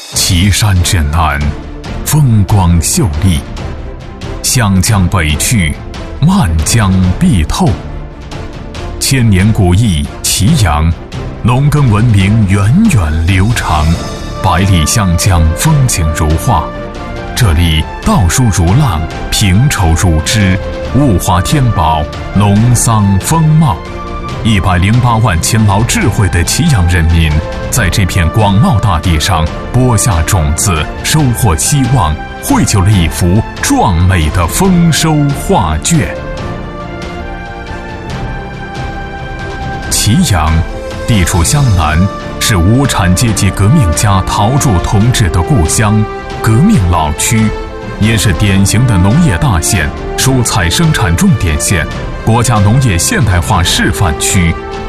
岐山之南，风光秀丽；湘江北去，漫江碧透。千年古邑祁阳，农耕文明源远流长，百里湘江风景如画。这里稻熟如浪，平畴如织，物华天宝，农桑丰茂。108万勤劳智慧的祁阳人民，在这片广袤大地上播下种子，收获希望，绘就了一幅壮美的丰收画卷。祁阳地处湘南，是无产阶级革命家陶铸同志的故乡，革命老区，也是典型的农业大县、蔬菜生产重点县、国家农业现代化示范区、